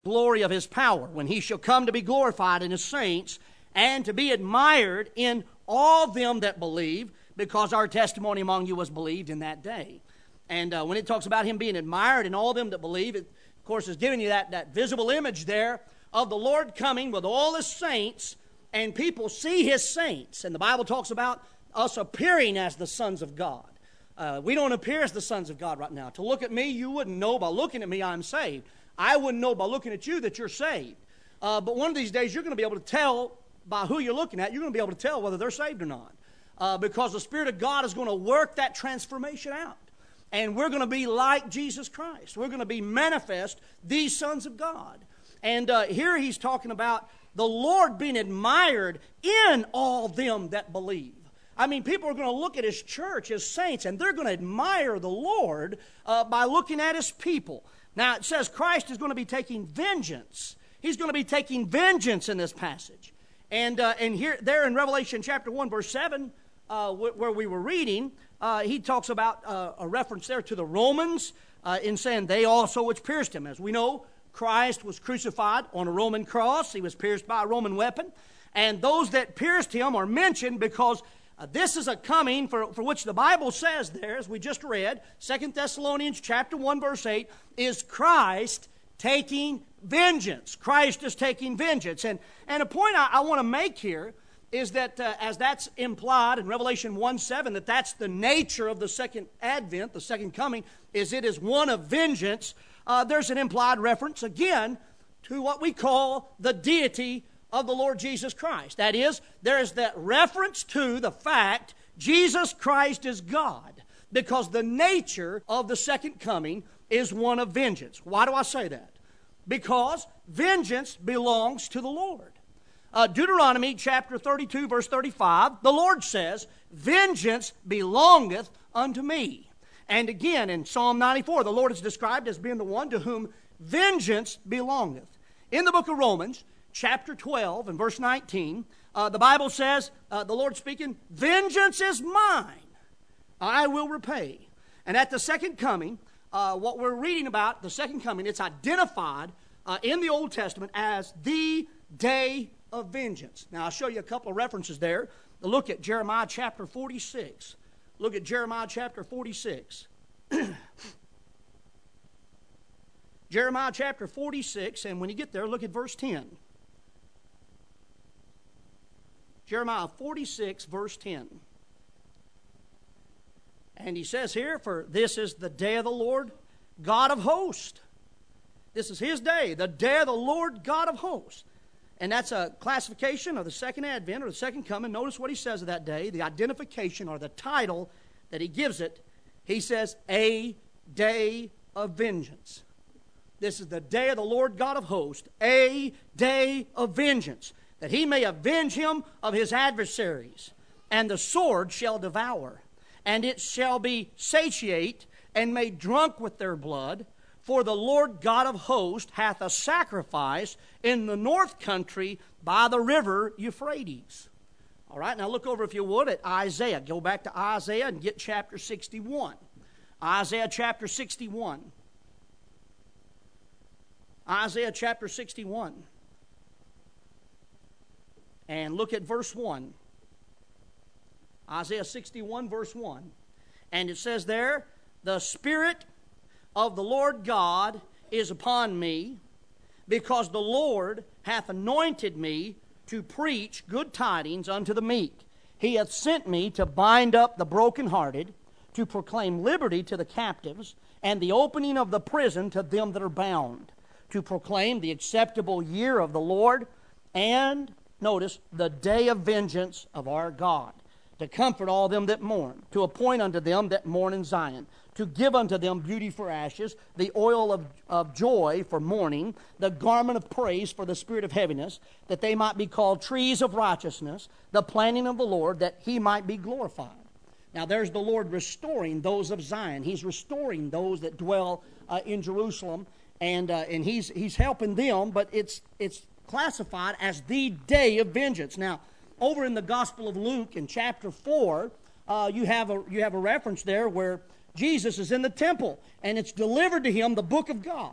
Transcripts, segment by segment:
glory of his power, when he shall come to be glorified in his saints, and to be admired in all them that believe, because our testimony among you was believed in that day. And when it talks about him being admired in all them that believe, it, of course, is giving you that visible image there of the Lord coming with all his saints, and people see his saints. And the Bible talks about us appearing as the sons of God. We don't appear as the sons of God right now. To look at me, you wouldn't know by looking at me I'm saved. I wouldn't know by looking at you that you're saved. But one of these days you're going to be able to tell by who you're looking at. You're going to be able to tell whether they're saved or not. Because the Spirit of God is going to work that transformation out. And we're going to be like Jesus Christ. We're going to be manifest, these sons of God. And here he's talking about the Lord being admired in all them that believe. I mean, people are going to look at his church, his saints, and they're going to admire the Lord by looking at his people. Now, it says Christ is going to be taking vengeance. He's going to be taking vengeance in this passage. And here, there in Revelation chapter 1, verse 7, where we were reading, he talks about a reference there to the Romans in saying they also which pierced him. As we know, Christ was crucified on a Roman cross. He was pierced by a Roman weapon. And those that pierced him are mentioned because this is a coming for which the Bible says there, as we just read, 2 Thessalonians chapter 1, verse 8, is Christ taking vengeance. Christ is taking vengeance. And a point I want to make here is that as that's implied in Revelation 1:7, that's the nature of the second advent, the second coming, is it is one of vengeance. There's an implied reference, again, to what we call the deity of the Lord Jesus Christ. That is, there is that reference to the fact Jesus Christ is God, because the nature of the second coming is one of vengeance. Why do I say that? Because vengeance belongs to the Lord. Deuteronomy chapter 32, verse 35, the Lord says, vengeance belongeth unto me. And again, in Psalm 94, the Lord is described as being the one to whom vengeance belongeth. In the book of Romans, chapter 12 and verse 19, the Bible says, the Lord speaking, vengeance is mine, I will repay. And at the second coming, what we're reading about, the second coming, it's identified in the Old Testament as the day of vengeance. Now, I'll show you a couple of references there. Look at Jeremiah chapter 46. Look at Jeremiah chapter 46. Jeremiah chapter 46, and when you get there, look at verse 10. Jeremiah 46, verse 10. And he says here, for this is the day of the Lord God of hosts. This is his day, the day of the Lord God of hosts. And that's a classification of the second advent or the second coming. Notice what he says of that day, the identification or the title that he gives it. He says, a day of vengeance. This is the day of the Lord God of hosts, a day of vengeance, that he may avenge him of his adversaries. And the sword shall devour, and it shall be satiate and made drunk with their blood. For the Lord God of hosts hath a sacrifice in the north country by the river Euphrates. All right, now look over, if you would, at Isaiah. Go back to Isaiah and get chapter 61. Isaiah chapter 61. Isaiah chapter 61. And look at verse 1. Isaiah 61, verse 1. And it says there, the Spirit of the Lord God is upon me, because the Lord hath anointed me to preach good tidings unto the meek. He hath sent me to bind up the brokenhearted, to proclaim liberty to the captives, and the opening of the prison to them that are bound, to proclaim the acceptable year of the Lord, and, notice, the day of vengeance of our God, to comfort all them that mourn, to appoint unto them that mourn in Zion, to give unto them beauty for ashes, the oil of joy for mourning, the garment of praise for the spirit of heaviness, that they might be called trees of righteousness, the planting of the Lord, that he might be glorified. Now there's the Lord restoring those of Zion. He's restoring those that dwell in Jerusalem, and he's helping them, but it's classified as the day of vengeance. Now, over in the Gospel of Luke in chapter 4, you have a reference there where Jesus is in the temple, and it's delivered to him the book of God.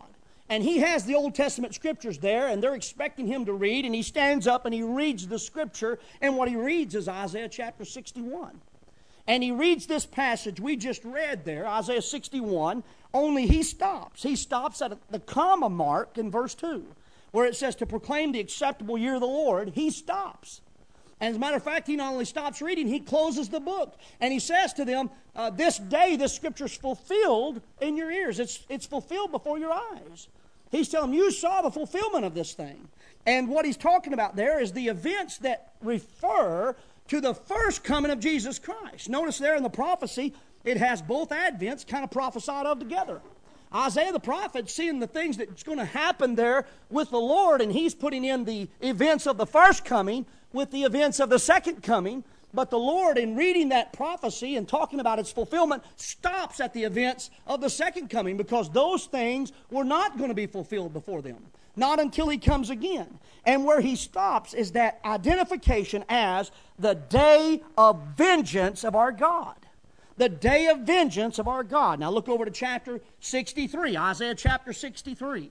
And he has the Old Testament scriptures there, and they're expecting him to read, and he stands up and he reads the scripture, and what he reads is Isaiah chapter 61. And he reads this passage we just read there, Isaiah 61, only he stops. He stops at the comma mark in verse 2, where it says to proclaim the acceptable year of the Lord. He stops. And as a matter of fact, he not only stops reading, he closes the book. And he says to them, this day this scripture is fulfilled in your ears. It's fulfilled before your eyes. He's telling them, you saw the fulfillment of this thing. And what he's talking about there is the events that refer to the first coming of Jesus Christ. Notice there in the prophecy, it has both advents kind of prophesied of together. Isaiah the prophet seeing the things that's going to happen there with the Lord, and he's putting in the events of the first coming with the events of the second coming. But the Lord, in reading that prophecy and talking about its fulfillment, stops at the events of the second coming, because those things were not going to be fulfilled before them. Not until he comes again. And where he stops is that identification as the day of vengeance of our God. The day of vengeance of our God. Now look over to chapter 63, Isaiah chapter 63.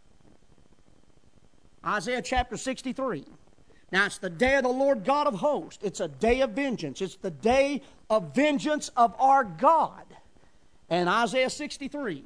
Isaiah chapter 63. Now it's the day of the Lord God of hosts. It's a day of vengeance. It's the day of vengeance of our God. And Isaiah 63,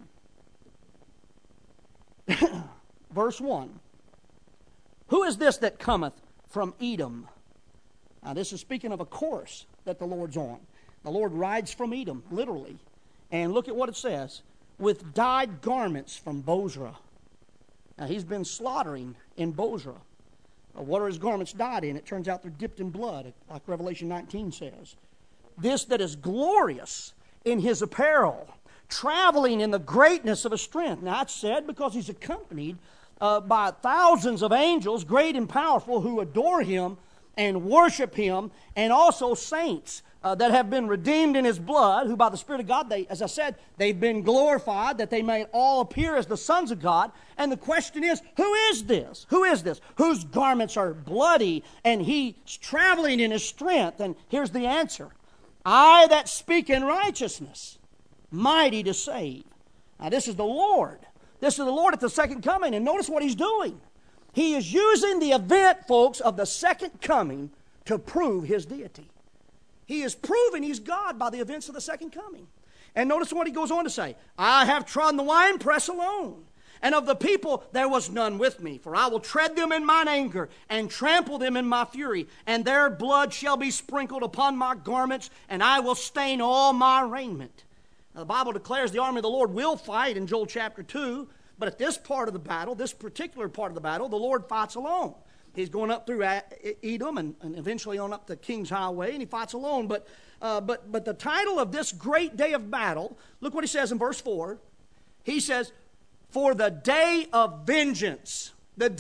verse 1. Who is this that cometh from Edom? Now this is speaking of a course that the Lord's on. The Lord rides from Edom, literally. And look at what it says. With dyed garments from Bozrah. Now he's been slaughtering in Bozrah. What are his garments dyed in? It turns out they're dipped in blood, like Revelation 19 says. This that is glorious in his apparel, traveling in the greatness of his strength. Now that's said because he's accompanied by thousands of angels, great and powerful, who adore him and worship him, and also saints that have been redeemed in his blood, who by the Spirit of God, as I said, they've been glorified, that they may all appear as the sons of God. And the question is, who is this? Who is this? Whose garments are bloody, and he's traveling in his strength? And here's the answer. I that speak in righteousness, mighty to save. Now this is the Lord. This is the Lord at the second coming, and notice what he's doing. He is using the event, folks, of the second coming to prove his deity. He is proving he's God by the events of the second coming. And notice what he goes on to say. I have trodden the winepress alone, and of the people there was none with me. For I will tread them in mine anger, and trample them in my fury. And their blood shall be sprinkled upon my garments, and I will stain all my raiment. Now, the Bible declares the army of the Lord will fight in Joel chapter 2. But at this part of the battle, this particular part of the battle, the Lord fights alone. He's going up through Edom and eventually on up the King's Highway, and he fights alone. But the title of this great day of battle, look what he says in verse 4. He says, for the day of vengeance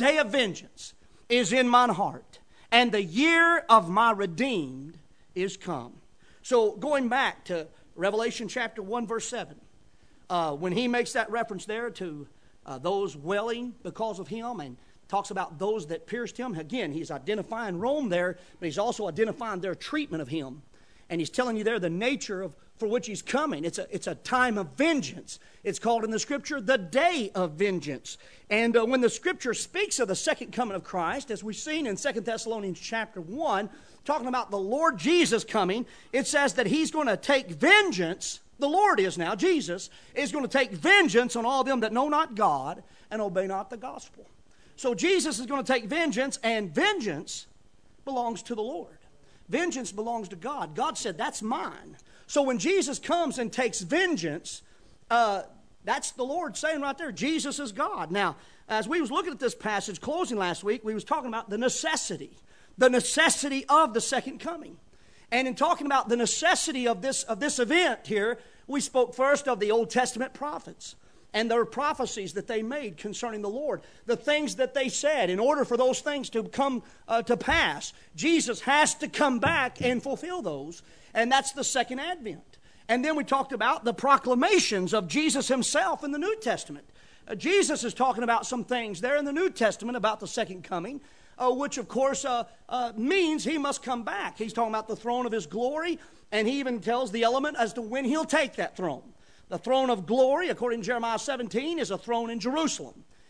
is in mine heart, and the year of my redeemed is come. So going back to Revelation chapter 1, verse 7, when he makes that reference there to those wailing because of him, and talks about those that pierced him. Again, he's identifying Rome there, but he's also identifying their treatment of him. And he's telling you there the nature of for which he's coming. It's a time of vengeance. It's called in the Scripture the day of vengeance. And when the Scripture speaks of the second coming of Christ, as we've seen in 2 Thessalonians chapter 1, talking about the Lord Jesus coming, it says that he's going to take vengeance. The Lord is now, Jesus, is going to take vengeance on all them that know not God and obey not the gospel. So Jesus is going to take vengeance, and vengeance belongs to the Lord. Vengeance belongs to God. God said, that's mine. So when Jesus comes and takes vengeance, that's the Lord saying right there, Jesus is God. Now, as we was looking at this passage, closing last week, we was talking about the necessity of the second coming. And in talking about the necessity of this event here, we spoke first of the Old Testament prophets and their prophecies that they made concerning the Lord. The things that they said, in order for those things to come to pass, Jesus has to come back and fulfill those. And that's the second advent. And then we talked about the proclamations of Jesus himself in the New Testament. Jesus is talking about some things there in the New Testament about the second coming, which of course means he must come back. He's talking about the throne of his glory, and he even tells the element as to when he'll take that throne. The throne of glory, according to Jeremiah 17, is a throne in Jerusalem.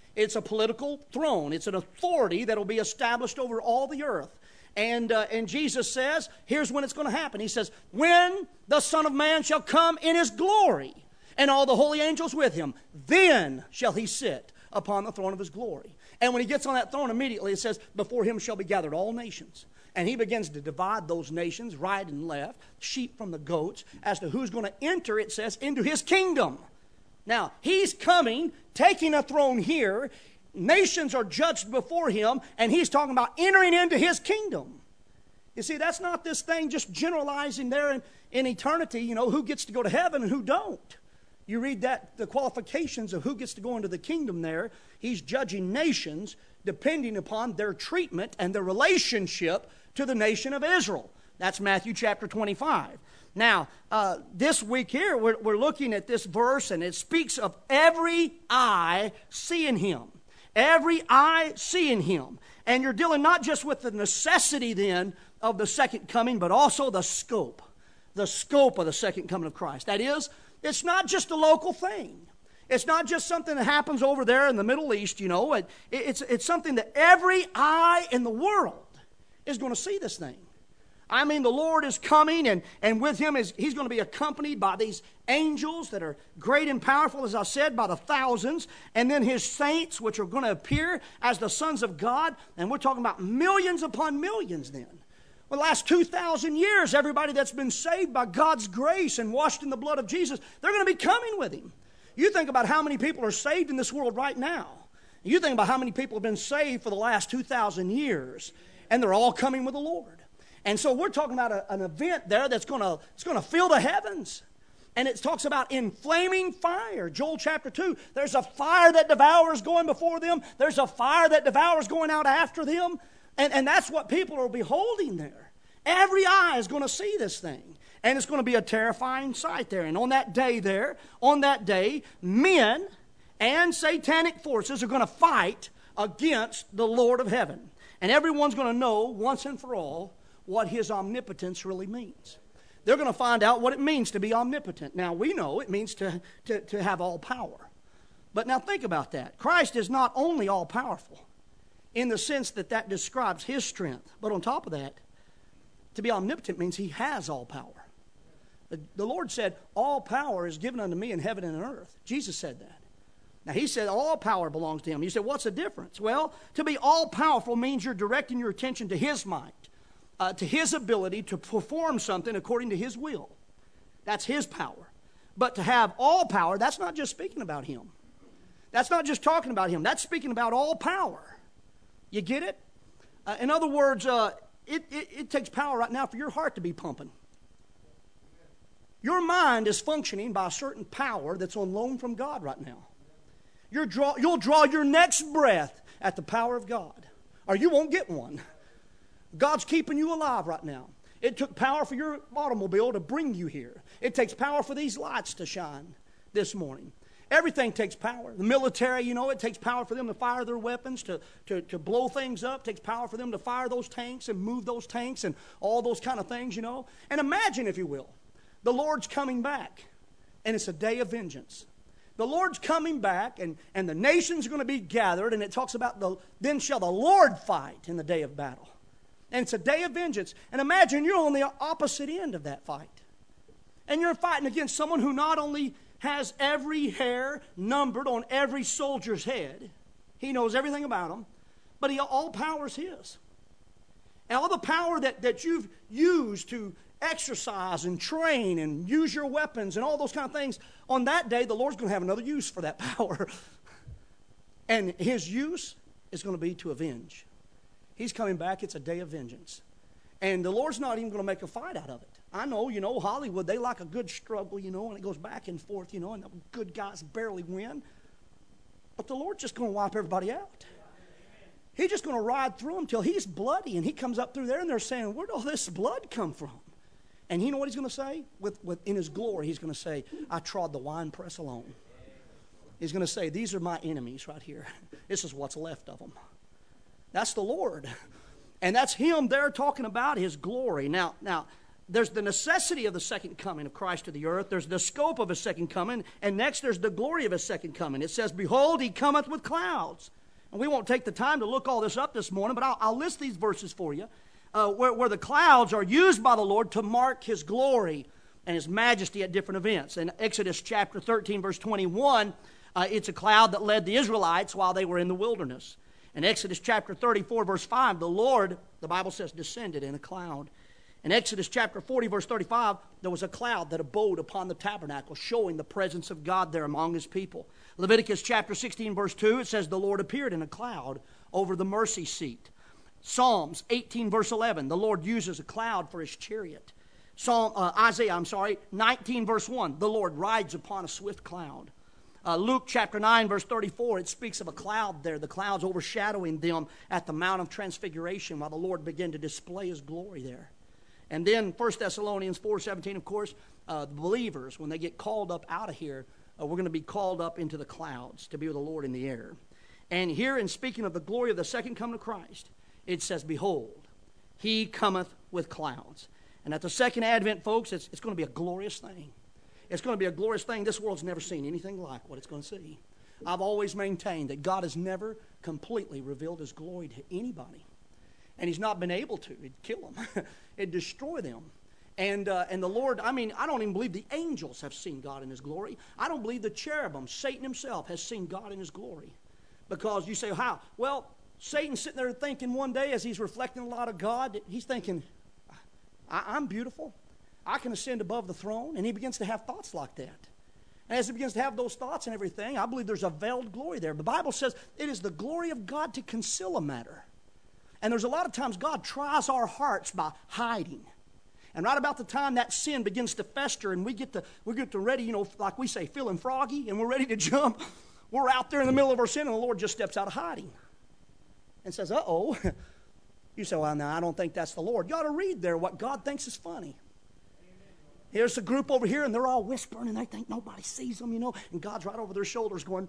It's a political throne. It's an authority that will be established over all the earth. And Jesus says, here's when it's going to happen. He says, when the Son of Man shall come in his glory, and all the holy angels with him, then shall he sit upon the throne of his glory. And when he gets on that throne, immediately it says, before him shall be gathered all nations. And he begins to divide those nations right and left, sheep from the goats, as to who's going to enter, it says, into his kingdom. Now, he's coming, taking a throne here. Nations are judged before him, and he's talking about entering into his kingdom. You see, that's not this thing just generalizing there in eternity, who gets to go to heaven and who don't. You read that, the qualifications of who gets to go into the kingdom there. He's judging nations depending upon their treatment and their relationship to the nation of Israel. That's Matthew chapter 25. Now, this week here, we're looking at this verse, and it speaks of every eye seeing him. Every eye seeing him. And you're dealing not just with the necessity then of the second coming, but also the scope of the second coming of Christ. That is, it's not just a local thing. It's not just something that happens over there in the Middle East, It's something that every eye in the world is going to see this thing. I mean, the Lord is coming, and with him he's going to be accompanied by these angels that are great and powerful, as I said, by the thousands, and then his saints, which are going to appear as the sons of God, and we're talking about millions upon millions then. Well, the last 2,000 years, everybody that's been saved by God's grace and washed in the blood of Jesus, they're going to be coming with him. You think about how many people are saved in this world right now. You think about how many people have been saved for the last 2,000 years, and they're all coming with the Lord. And so we're talking about an event there that's going to fill the heavens. And it talks about in flaming fire. Joel chapter 2, there's a fire that devours going before them. There's a fire that devours going out after them. And that's what people are beholding there. Every eye is going to see this thing. And it's going to be a terrifying sight there. And on that day, men and satanic forces are going to fight against the Lord of heaven. And everyone's going to know once and for all what his omnipotence really means. They're going to find out what it means to be omnipotent. Now, we know it means to have all power. But now think about that. Christ is not only all-powerful in the sense that describes his strength, but on top of that, to be omnipotent means he has all power. The Lord said, all power is given unto me in heaven and on earth. Jesus said that. Now, he said all power belongs to him. You said, what's the difference? Well, to be all-powerful means you're directing your attention to his might. To his ability to perform something according to his will. That's his power. But to have all power, that's not just speaking about him. That's not just talking about him. That's speaking about all power. You get it? In other words, it takes power right now for your heart to be pumping. Your mind is functioning by a certain power that's on loan from God right now. You'll draw your next breath at the power of God, or you won't get one. God's keeping you alive right now. It took power for your automobile to bring you here. It takes power for these lights to shine this morning. Everything takes power. The military, it takes power for them to fire their weapons, to blow things up. It takes power for them to fire those tanks and move those tanks and all those kind of things, And imagine, if you will, the Lord's coming back, and it's a day of vengeance. The Lord's coming back, and the nations are going to be gathered, and it talks about then shall the Lord fight in the day of battle. And it's a day of vengeance. And imagine you're on the opposite end of that fight. And you're fighting against someone who not only has every hair numbered on every soldier's head, he knows everything about them, but all power is his. And all the power that you've used to exercise and train and use your weapons and all those kind of things, on that day, the Lord's going to have another use for that power. And his use is going to be to avenge. He's coming back. It's a day of vengeance. And the Lord's not even going to make a fight out of it. I know, Hollywood, they like a good struggle, and it goes back and forth, and the good guys barely win. But the Lord's just going to wipe everybody out. He's just going to ride through them till he's bloody, and he comes up through there, and they're saying, where'd all this blood come from? And you know what he's going to say? In his glory, he's going to say, I trod the winepress alone. He's going to say, these are my enemies right here. This is what's left of them. That's the Lord. And that's him there talking about his glory. Now, there's the necessity of the second coming of Christ to the earth. There's the scope of his second coming. And next, there's the glory of his second coming. It says, behold, he cometh with clouds. And we won't take the time to look all this up this morning, but I'll list these verses for you, where the clouds are used by the Lord to mark his glory and his majesty at different events. In Exodus chapter 13, verse 21, it's a cloud that led the Israelites while they were in the wilderness. In Exodus chapter 34, verse 5, the Lord, the Bible says, descended in a cloud. In Exodus chapter 40, verse 35, there was a cloud that abode upon the tabernacle, showing the presence of God there among his people. Leviticus chapter 16, verse 2, it says, the Lord appeared in a cloud over the mercy seat. Psalms 18, verse 11, the Lord uses a cloud for his chariot. Isaiah 19, verse 1, the Lord rides upon a swift cloud. Luke chapter 9, verse 34, it speaks of a cloud there, the clouds overshadowing them at the Mount of Transfiguration while the Lord began to display his glory there. And then 1 Thessalonians 4:17, of course, the believers, when they get called up out of here, we're going to be called up into the clouds to be with the Lord in the air. And here, in speaking of the glory of the second coming of Christ, it says, behold, he cometh with clouds. And at the second advent, folks, it's going to be a glorious thing. It's going to be a glorious thing. This world's never seen anything like what it's going to see. I've always maintained that God has never completely revealed his glory to anybody. And he's not been able to. It'd kill them. It'd destroy them. And the Lord, I don't even believe the angels have seen God in his glory. I don't believe the cherubim, Satan himself, has seen God in his glory. Because you say, how? Well, Satan's sitting there thinking one day as he's reflecting a lot of God, he's thinking, I'm beautiful. I can ascend above the throne. And he begins to have thoughts like that. And as he begins to have those thoughts and everything, I believe there's a veiled glory there. The Bible says it is the glory of God to conceal a matter. And there's a lot of times God tries our hearts by hiding. And right about the time that sin begins to fester and we get to ready, like we say, feeling froggy and we're ready to jump, we're out there in the middle of our sin and the Lord just steps out of hiding and says, uh-oh. You say, well, no, I don't think that's the Lord. You ought to read there what God thinks is funny. Here's a group over here and they're all whispering and they think nobody sees them, and God's right over their shoulders going,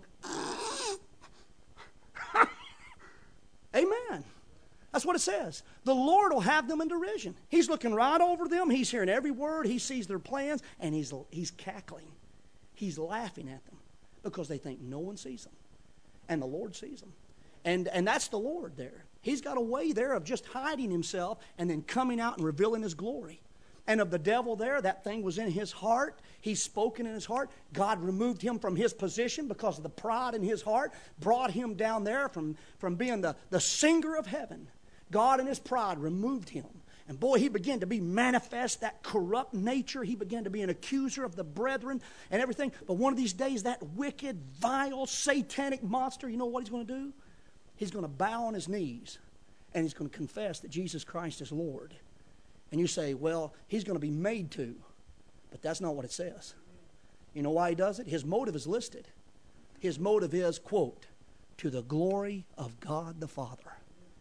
amen. That's what it says. The Lord will have them in derision. He's looking right over them. He's hearing every word. He sees their plans, and he's cackling. He's laughing at them because they think no one sees them, and the Lord sees them. And that's the Lord there. He's got a way there of just hiding himself and then coming out and revealing his glory. And of the devil there, that thing was in his heart. He's spoken in his heart. God removed him from his position because of the pride in his heart, brought him down there from being the singer of heaven. God in his pride removed him. And boy, he began to be manifest, that corrupt nature. He began to be an accuser of the brethren and everything. But one of these days, that wicked, vile, satanic monster, you know what he's going to do? He's going to bow on his knees and he's going to confess that Jesus Christ is Lord. And you say, well, he's going to be made to. But that's not what it says. You know why he does it? His motive is listed. His motive is, quote, to the glory of God the Father.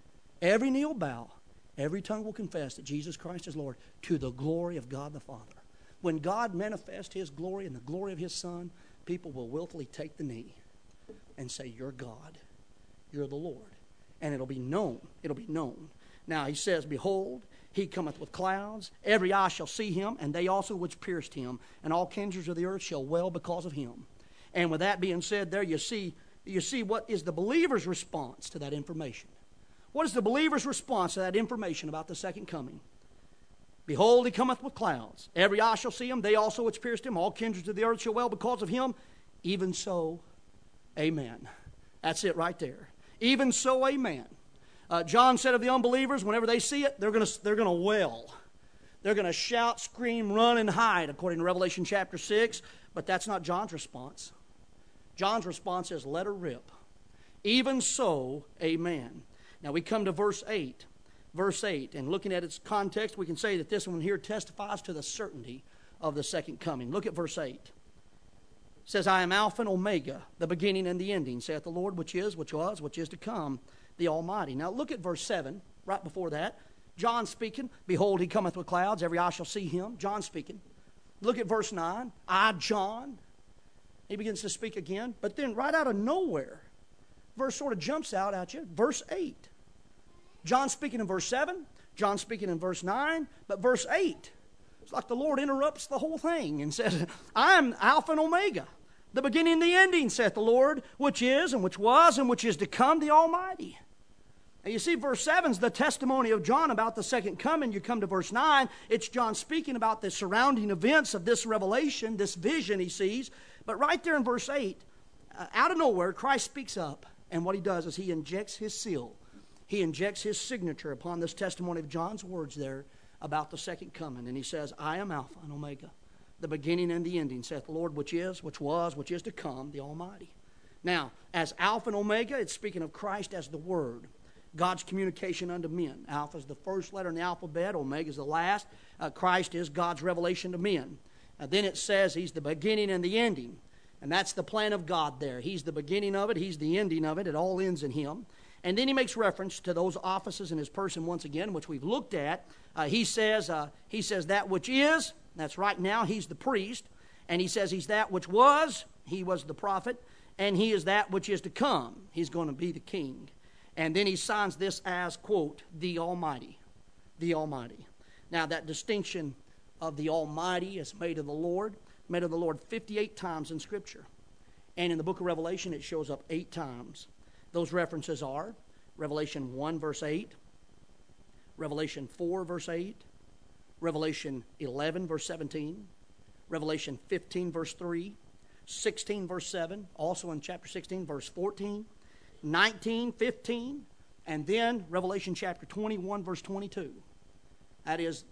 Every knee will bow, every tongue will confess that Jesus Christ is Lord, to the glory of God the Father. When God manifests his glory and the glory of his Son, people will willfully take the knee and say, you're God, you're the Lord. And it'll be known. It'll be known. Now he says, behold, he cometh with clouds. Every eye shall see him, and they also which pierced him. And all kindreds of the earth shall wail because of him. And with that being said there, you see what is the believer's response to that information. What is the believer's response to that information about the second coming? Behold, he cometh with clouds. Every eye shall see him. They also which pierced him. All kindreds of the earth shall wail because of him. Even so, amen. That's it right there. Even so, amen. John said of the unbelievers, whenever they see it, they're going to wail. They're going to shout, scream, run, and hide, according to Revelation chapter 6. But that's not John's response. John's response is, let her rip. Even so, amen. Now we come to verse 8. Verse 8, and looking at its context, we can say that this one here testifies to the certainty of the second coming. Look at verse 8. It says, I am Alpha and Omega, the beginning and the ending, saith the Lord, which is, which was, which is to come, the Almighty. Now look at verse 7, right before that. John speaking, behold, he cometh with clouds, every eye shall see him. John speaking. Look at verse 9, I, John. He begins to speak again, but then right out of nowhere, verse sort of jumps out at you, verse 8. John speaking in verse 7, John speaking in verse 9, but verse 8, It's like the Lord interrupts the whole thing and says, I am Alpha and Omega, the beginning and the ending, saith the Lord, which is and which was and which is to come, the Almighty. And you see, verse 7 is the testimony of John about the second coming. You come to verse 9, it's John speaking about the surrounding events of this revelation, this vision he sees. But right there in verse 8, out of nowhere, Christ speaks up. And what he does is he injects his seal. He injects his signature upon this testimony of John's words there about the second coming. And he says, I am Alpha and Omega, the beginning and the ending, saith the Lord, which is, which was, which is to come, the Almighty. Now, as Alpha and Omega, it's speaking of Christ as the Word, God's communication unto men. Alpha is the first letter in the alphabet. Omega is the last. Christ is God's revelation to men. Then it says he's the beginning and the ending. And that's the plan of God there. He's the beginning of it. He's the ending of it. It all ends in him. And then he makes reference to those offices in his person once again, which we've looked at. He says that which is, that's right now, he's the priest. And he says he's that which was, he was the prophet. And he is that which is to come. He's going to be the king. And then he signs this as, quote, the Almighty. The Almighty. Now that distinction of the Almighty is made of the Lord 58 times in Scripture. And in the book of Revelation it shows up 8 times. Those references are Revelation 1 verse 8, Revelation 4 verse 8, Revelation 11 verse 17, Revelation 15 verse 3, 16 verse 7, also in chapter 16 verse 14, 19, 15, and then Revelation chapter 21, verse 22. That is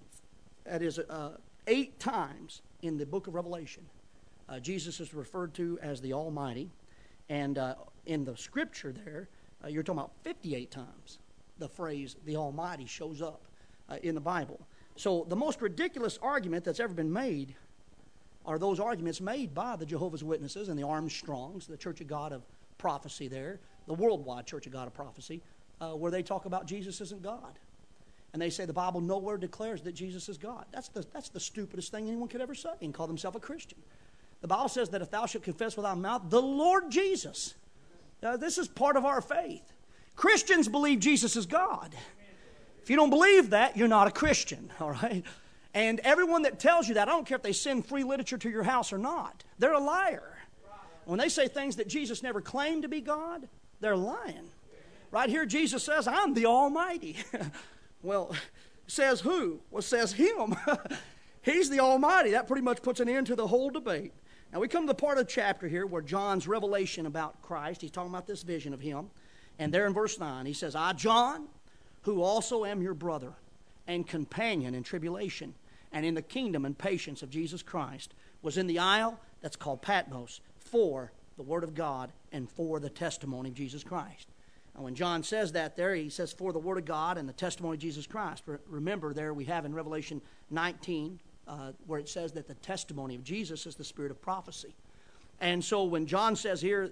8 times in the book of Revelation. Jesus is referred to as the Almighty. And in the Scripture there, you're talking about 58 times the phrase the Almighty shows up in the Bible. So the most ridiculous argument that's ever been made are those arguments made by the Jehovah's Witnesses and the Armstrongs, the Church of God of Prophecy there, the worldwide Church of God of Prophecy, where they talk about Jesus isn't God. And they say the Bible nowhere declares that Jesus is God. That's the stupidest thing anyone could ever say and call themselves a Christian. The Bible says that if thou shalt confess with thy mouth the Lord Jesus, this is part of our faith. Christians believe Jesus is God. If you don't believe that, you're not a Christian, all right? And everyone that tells you that, I don't care if they send free literature to your house or not, they're a liar. When they say things that Jesus never claimed to be God, they're lying. Right here, Jesus says, I'm the Almighty. Well, says who? Well, says him. He's the Almighty. That pretty much puts an end to the whole debate. Now, we come to the part of the chapter here where John's revelation about Christ, he's talking about this vision of him. And there in verse 9, he says, I, John, who also am your brother and companion in tribulation and in the kingdom and patience of Jesus Christ, was in the isle that's called Patmos for the Word of God and for the testimony of Jesus Christ. And when John says that there, he says for the Word of God and the testimony of Jesus Christ. Remember there we have in Revelation 19 where it says that the testimony of Jesus is the spirit of prophecy. And so when John says here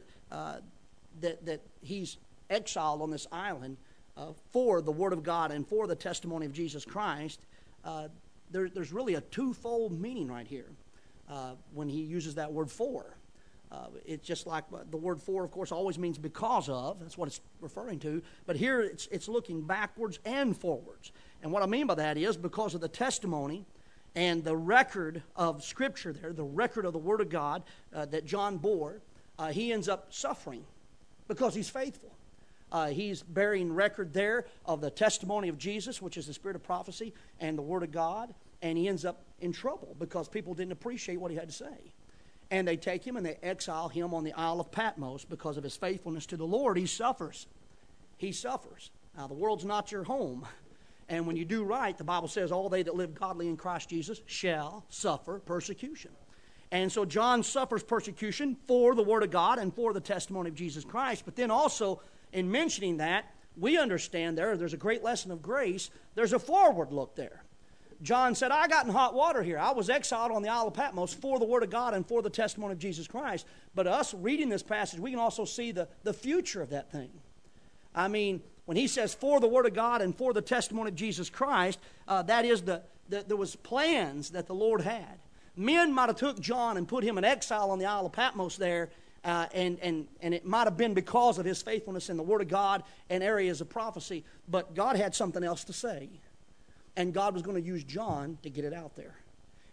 that he's exiled on this island for the Word of God and for the testimony of Jesus Christ, there's really a twofold meaning right here when he uses that word for. It's just like the word for, of course, always means because of. That's what it's referring to. But here it's looking backwards and forwards. And what I mean by that is because of the testimony and the record of Scripture there, the record of the Word of God that John bore, he ends up suffering because he's faithful. He's bearing record there of the testimony of Jesus, which is the spirit of prophecy, and the Word of God, and he ends up in trouble because people didn't appreciate what he had to say. And they take him and they exile him on the Isle of Patmos because of his faithfulness to the Lord. He suffers. He suffers. Now, the world's not your home. And when you do right, the Bible says all they that live godly in Christ Jesus shall suffer persecution. And so John suffers persecution for the Word of God and for the testimony of Jesus Christ. But then also, in mentioning that, we understand there's a great lesson of grace. There's a forward look there. John said, I got in hot water here. I was exiled on the Isle of Patmos for the Word of God and for the testimony of Jesus Christ. But us reading this passage, we can also see the future of that thing. I mean, when he says for the Word of God and for the testimony of Jesus Christ, that is there was plans that the Lord had. Men might have took John and put him in exile on the Isle of Patmos there, and it might have been because of his faithfulness in the Word of God and areas of prophecy. But God had something else to say. And God was going to use John to get it out there.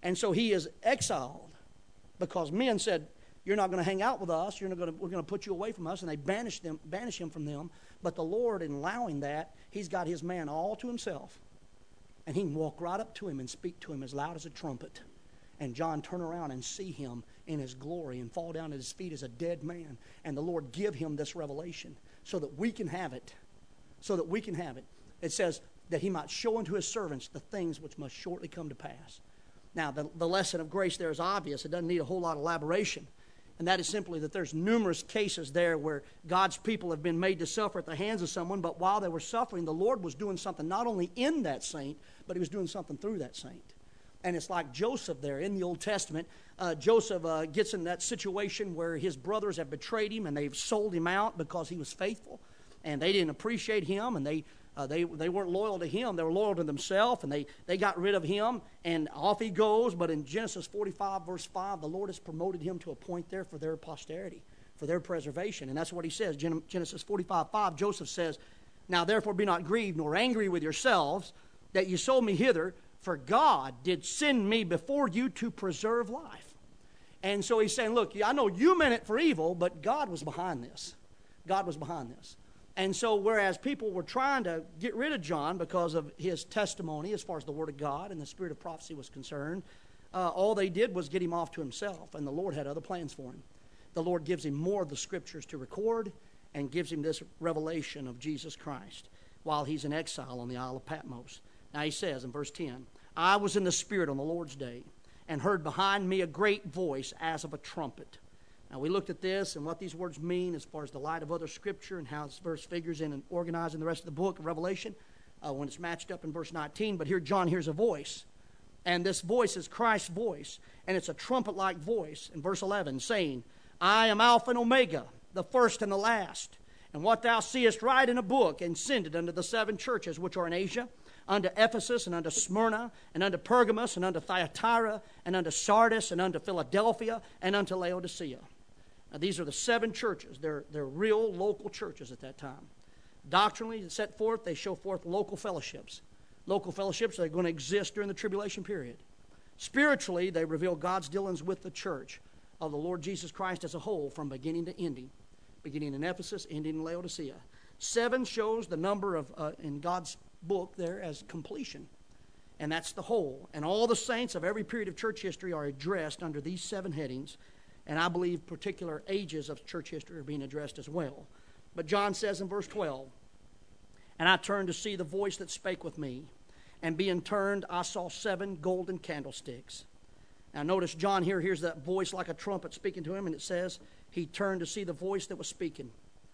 And so he is exiled because men said, you're not going to hang out with us. We're going to put you away from us. And they banish him from them. But the Lord, in allowing that, he's got his man all to himself. And he can walk right up to him and speak to him as loud as a trumpet. And John turn around and see him in his glory and fall down at his feet as a dead man. And the Lord give him this revelation so that we can have it. So that we can have it. It says that he might show unto his servants the things which must shortly come to pass. Now, the lesson of grace there is obvious. It doesn't need a whole lot of elaboration. And that is simply that there's numerous cases there where God's people have been made to suffer at the hands of someone, but while they were suffering, the Lord was doing something not only in that saint, but he was doing something through that saint. And it's like Joseph there in the Old Testament. Joseph gets in that situation where his brothers have betrayed him and they've sold him out because he was faithful. And they didn't appreciate him, and they weren't loyal to him. They were loyal to themselves, and they got rid of him, and off he goes. But in Genesis 45, verse 5, the Lord has promoted him to a point there for their posterity, for their preservation. And that's what he says. Genesis 45, 5, Joseph says, now therefore be not grieved nor angry with yourselves that you sold me hither, for God did send me before you to preserve life. And so he's saying, look, I know you meant it for evil, but God was behind this. God was behind this. And so whereas people were trying to get rid of John because of his testimony as far as the Word of God and the spirit of prophecy was concerned, all they did was get him off to himself, and the Lord had other plans for him. The Lord gives him more of the Scriptures to record and gives him this revelation of Jesus Christ while he's in exile on the Isle of Patmos. Now he says in verse 10, I was in the Spirit on the Lord's day and heard behind me a great voice as of a trumpet. Now, we looked at this and what these words mean as far as the light of other Scripture and how this verse figures in and organized in the rest of the book of Revelation when it's matched up in verse 19. But here John hears a voice, and this voice is Christ's voice, and it's a trumpet-like voice in verse 11 saying, I am Alpha and Omega, the first and the last. And what thou seest write in a book and send it unto the seven churches which are in Asia, unto Ephesus, and unto Smyrna, and unto Pergamos, and unto Thyatira, and unto Sardis, and unto Philadelphia, and unto Laodicea. Now, these are the seven churches. They're real local churches at that time. Doctrinally set forth, they show forth local fellowships. Local fellowships that are going to exist during the tribulation period. Spiritually, they reveal God's dealings with the church of the Lord Jesus Christ as a whole from beginning to ending. Beginning in Ephesus, ending in Laodicea. 7 shows the number of, in God's book there as completion. And that's the whole. And all the saints of every period of church history are addressed under these 7 headings. And I believe particular ages of church history are being addressed as well. But John says in verse 12, and I turned to see the voice that spake with me. And being turned, I saw 7 golden candlesticks. Now notice John here hears that voice like a trumpet speaking to him. And it says, he turned to see the voice that was speaking.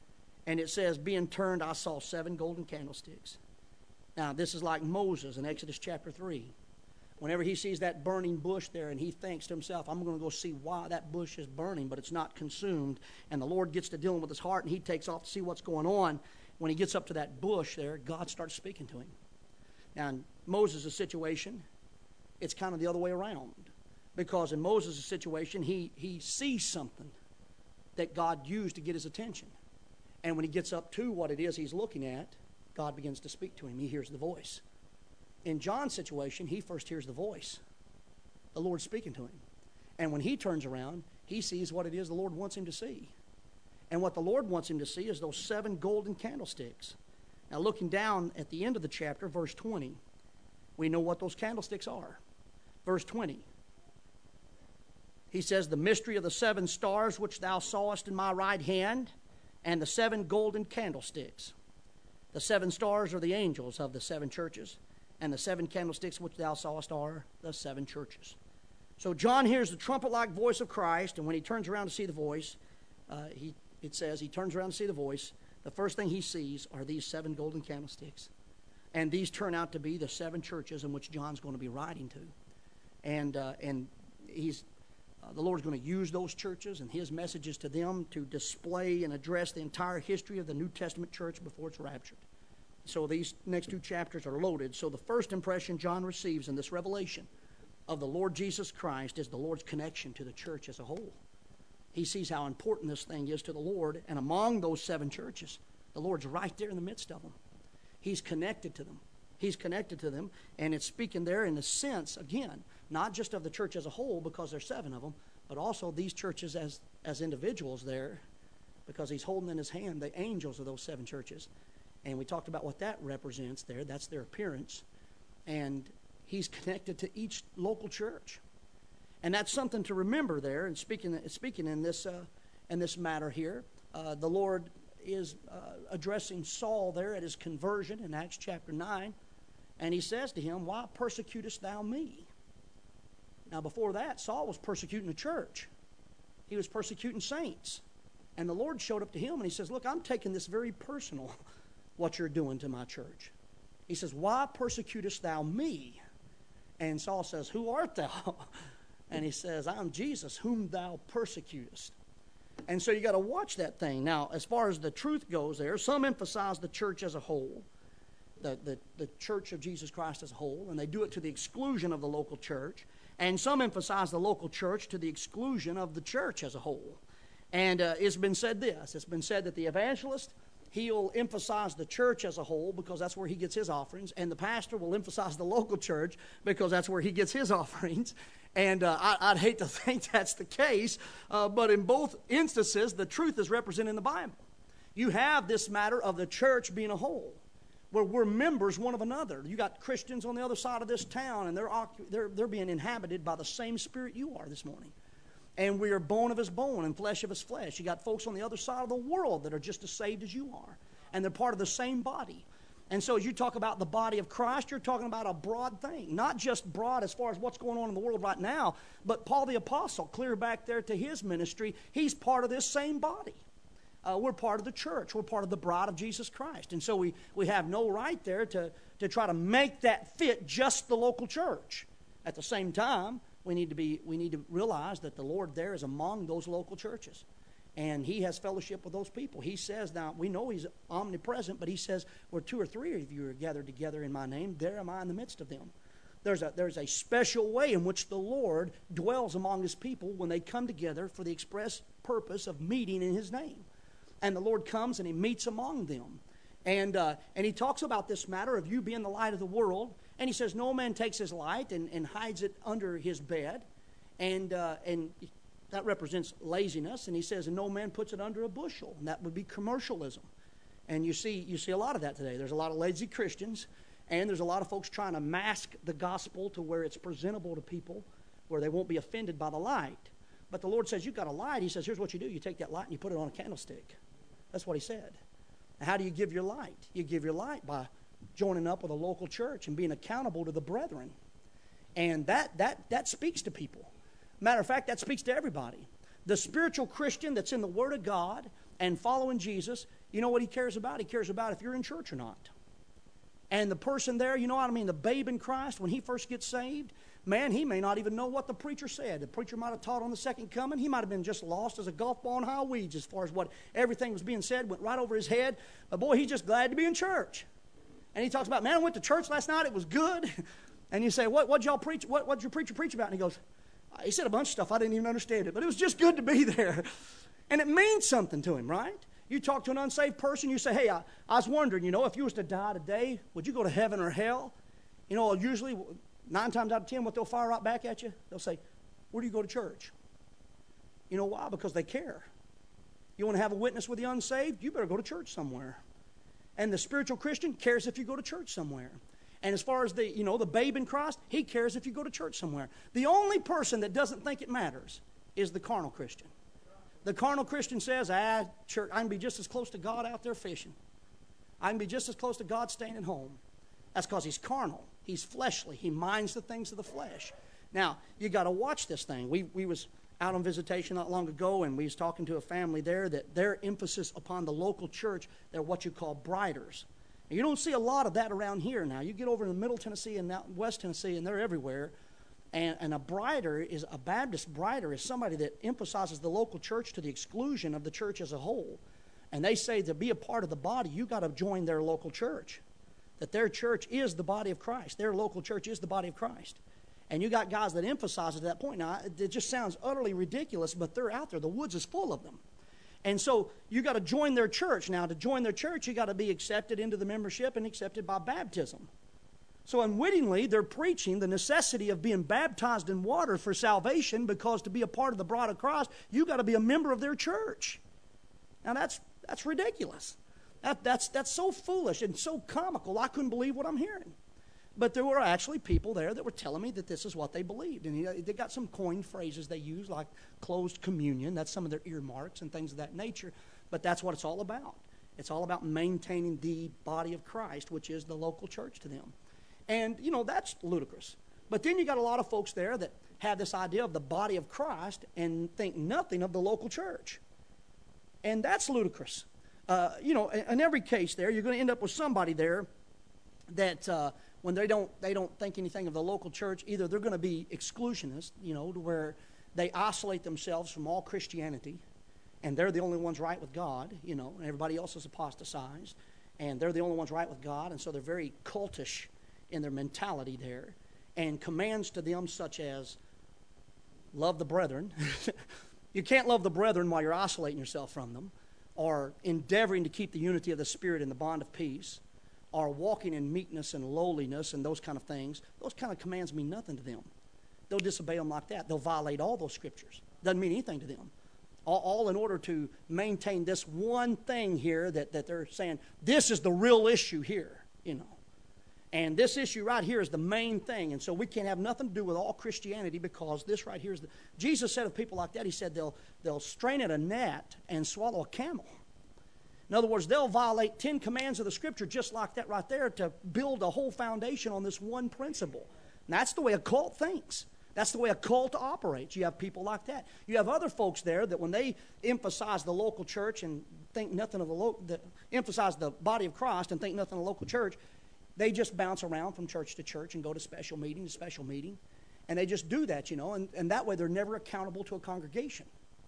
And it says, being turned, I saw 7 golden candlesticks. Now this is like Moses in Exodus chapter 3. Whenever he sees that burning bush there and he thinks to himself, I'm going to go see why that bush is burning, but it's not consumed. And the Lord gets to dealing with his heart and he takes off to see what's going on. When he gets up to that bush there, God starts speaking to him. Now in Moses' situation, it's kind of the other way around. Because in Moses' situation, he sees something that God used to get his attention. And when he gets up to what it is he's looking at, God begins to speak to him. He hears the voice. In John's situation, he first hears the voice, the Lord speaking to him. And when he turns around, he sees what it is the Lord wants him to see. And what the Lord wants him to see is those 7 golden candlesticks. Now, looking down at the end of the chapter, verse 20, we know what those candlesticks are. Verse 20, he says, the mystery of the 7 stars which thou sawest in my right hand, and the 7 golden candlesticks. The 7 stars are the angels of the 7 churches. And the 7 candlesticks which thou sawest are the 7 churches. So John hears the trumpet-like voice of Christ, and when he turns around to see the voice, it says he turns around to see the voice. The first thing he sees are these 7 golden candlesticks. And these turn out to be the 7 churches in which John's going to be writing to. And the Lord's going to use those churches and his messages to them to display and address the entire history of the New Testament church before it's raptured. So these next 2 chapters are loaded. So the first impression John receives in this revelation of the Lord Jesus Christ is the Lord's connection to the church as a whole. He sees how important this thing is to the Lord. And among those 7 churches, the Lord's right there in the midst of them. He's connected to them. He's connected to them, and it's speaking there in the sense, again, not just of the church as a whole, because there's 7 of them, but also these churches as individuals there, because he's holding in his hand the angels of those 7 churches. And we talked about what that represents there. That's their appearance. And he's connected to each local church. And that's something to remember there. And speaking in this matter here, the Lord is addressing Saul there at his conversion in Acts chapter 9. And he says to him, "Why persecutest thou me?" Now before that, Saul was persecuting the church. He was persecuting saints. And the Lord showed up to him and he says, "Look, I'm taking this very personal, what you're doing to my church." He says, "Why persecutest thou me?" And Saul says, "Who art thou?" And he says, "I'm Jesus, whom thou persecutest." And so you got to watch that thing. Now, as far as the truth goes there, some emphasize the church as a whole, the church of Jesus Christ as a whole, and they do it to the exclusion of the local church. And some emphasize the local church to the exclusion of the church as a whole. And it's been said this. It's been said that the evangelist, he'll emphasize the church as a whole because that's where he gets his offerings. And the pastor will emphasize the local church because that's where he gets his offerings. And I'd hate to think that's the case. But in both instances, the truth is represented in the Bible. You have this matter of the church being a whole, where we're members one of another. You got Christians on the other side of this town, and they're being inhabited by the same spirit you are this morning. And we are bone of his bone and flesh of his flesh. You got folks on the other side of the world that are just as saved as you are. And they're part of the same body. And so as you talk about the body of Christ, you're talking about a broad thing. Not just broad as far as what's going on in the world right now, but Paul the Apostle, clear back there to his ministry, he's part of this same body. We're part of the church. We're part of the bride of Jesus Christ. And so we have no right there to try to make that fit just the local church. At the same time, we need to realize that the Lord there is among those local churches. And he has fellowship with those people. He says, now we know he's omnipresent, but he says, where 2 or 3 of you are gathered together in my name, there am I in the midst of them. There's a special way in which the Lord dwells among his people when they come together for the express purpose of meeting in his name. And the Lord comes and he meets among them. And he talks about this matter of you being the light of the world. And he says, no man takes his light and hides it under his bed. And that represents laziness. And he says, and no man puts it under a bushel. And that would be commercialism. And you see a lot of that today. There's a lot of lazy Christians. And there's a lot of folks trying to mask the gospel to where it's presentable to people, where they won't be offended by the light. But the Lord says, you've got a light. He says, here's what you do. You take that light and you put it on a candlestick. That's what he said. How do you give your light? You give your light by joining up with a local church and being accountable to the brethren. And that speaks to people. Matter of fact, that speaks to everybody. The spiritual Christian that's in the Word of God and following Jesus, you know what he cares about? He cares about if you're in church or not. And the person there, you know what I mean, the babe in Christ, when he first gets saved, man, he may not even know what the preacher said. The preacher might have taught on the second coming. He might have been just lost as a golf ball in high weeds as far as what everything was being said, went right over his head. But boy, he's just glad to be in church. And he talks about, man, I went to church last night. It was good. And you say, what'd y'all preach? What'd your preacher preach about? And he goes, he said a bunch of stuff. I didn't even understand it. But it was just good to be there. And it means something to him, right? You talk to an unsaved person, you say, hey, I was wondering, if you was to die today, would you go to heaven or hell? Usually 9 times out of 10, what they'll fire right back at you, they'll say, where do you go to church? You know why? Because they care. You want to have a witness with the unsaved? You better go to church somewhere. And the spiritual Christian cares if you go to church somewhere. And as far as the babe in Christ, he cares if you go to church somewhere. The only person that doesn't think it matters is the carnal Christian. The carnal Christian says, church, I can be just as close to God out there fishing. I can be just as close to God staying at home. That's because he's carnal. He's fleshly. He minds the things of the flesh. Now, you got to watch this thing. We was out on visitation not long ago, and we was talking to a family there that their emphasis upon the local church, they're what you call briders. And you don't see a lot of that around here now. You get over in Middle Tennessee and out in West Tennessee, and they're everywhere. And a Baptist brider is somebody that emphasizes the local church to the exclusion of the church as a whole. And they say to be a part of the body, you got to join their local church. That their church is the body of Christ. Their local church is the body of Christ. And you got guys that emphasize at that point. Now, it just sounds utterly ridiculous, but they're out there. The woods is full of them. And so you got to join their church. Now, to join their church, you got to be accepted into the membership and accepted by baptism. So unwittingly, they're preaching the necessity of being baptized in water for salvation, because to be a part of the bride of Christ, you've got to be a member of their church. Now that's ridiculous. That's so foolish and so comical. I couldn't believe what I'm hearing. But there were actually people there that were telling me that this is what they believed. And they got some coined phrases they use, like closed communion. That's some of their earmarks and things of that nature. But that's what it's all about. It's all about maintaining the body of Christ, which is the local church to them. And, that's ludicrous. But then you got a lot of folks there that have this idea of the body of Christ and think nothing of the local church. And that's ludicrous. In every case there, you're going to end up with somebody there that when they don't think anything of the local church, either they're going to be exclusionist, to where they isolate themselves from all Christianity, and they're the only ones right with God, and everybody else is apostatized, and they're the only ones right with God, and so they're very cultish in their mentality there, and commands to them such as love the brethren. You can't love the brethren while you're isolating yourself from them, or endeavoring to keep the unity of the Spirit in the bond of peace, or walking in meekness and lowliness and those kind of things. Those kind of commands mean nothing to them. They'll disobey them like that. They'll violate all those scriptures. Doesn't mean anything to them. All in order to maintain this one thing here that they're saying, this is the real issue here, And this issue right here is the main thing. And so we can't have nothing to do with all Christianity, because this right here is Jesus said of people like that, he said they'll strain at a gnat and swallow a camel. In other words, they'll violate 10 commands of the Scripture just like that right there to build a whole foundation on this one principle. And that's the way a cult thinks. That's the way a cult operates. You have people like that. You have other folks there that when they emphasize the local church and think nothing of emphasize the body of Christ and think nothing of the local church, they just bounce around from church to church and go to special meeting to special meeting. And they just do that, and that way they're never accountable to a congregation.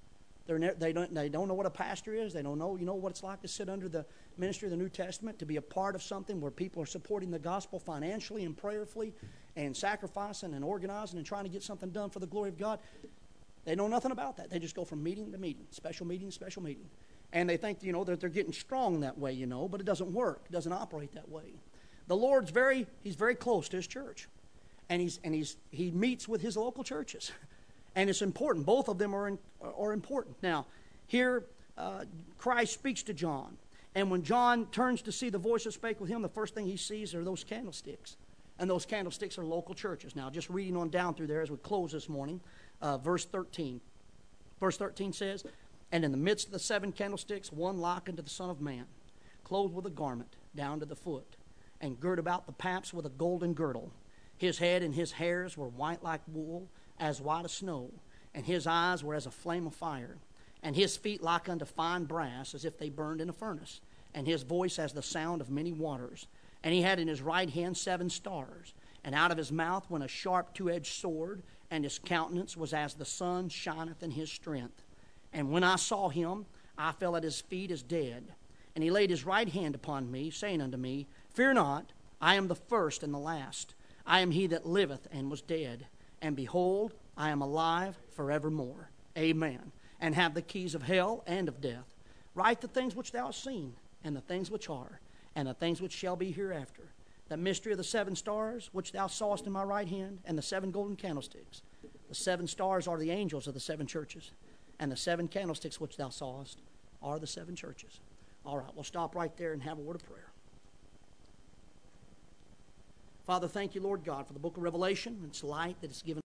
They don't know what a pastor is. They don't know, what it's like to sit under the ministry of the New Testament, to be a part of something where people are supporting the gospel financially and prayerfully and sacrificing and organizing and trying to get something done for the glory of God. They know nothing about that. They just go from meeting to meeting, special meeting to special meeting. And they think, that they're getting strong that way, but it doesn't work. It doesn't operate that way. The Lord's he's very close to his church. And he meets with his local churches. And it's important. Both of them are important. Now, here Christ speaks to John. And when John turns to see the voice that spake with him, the first thing he sees are those candlesticks. And those candlesticks are local churches. Now, just reading on down through there as we close this morning, verse 13. Verse 13 says, And in the midst of the 7 candlesticks, one like unto the Son of Man, clothed with a garment down to the foot, and girt about the paps with a golden girdle. His head and his hairs were white like wool, as white as snow, and his eyes were as a flame of fire, and his feet like unto fine brass, as if they burned in a furnace, and his voice as the sound of many waters. And he had in his right hand 7 stars, and out of his mouth went a sharp 2-edged sword, and his countenance was as the sun shineth in his strength. And when I saw him, I fell at his feet as dead. And he laid his right hand upon me, saying unto me, Fear not, I am the first and the last. I am he that liveth and was dead. And behold, I am alive forevermore. Amen. And have the keys of hell and of death. Write the things which thou hast seen, and the things which are, and the things which shall be hereafter. The mystery of the 7 stars, which thou sawest in my right hand, and the 7 golden candlesticks. The 7 stars are the angels of the 7 churches, and the 7 candlesticks which thou sawest are the 7 churches. All right, we'll stop right there and have a word of prayer. Father, thank you, Lord God, for the book of Revelation. It's light that is given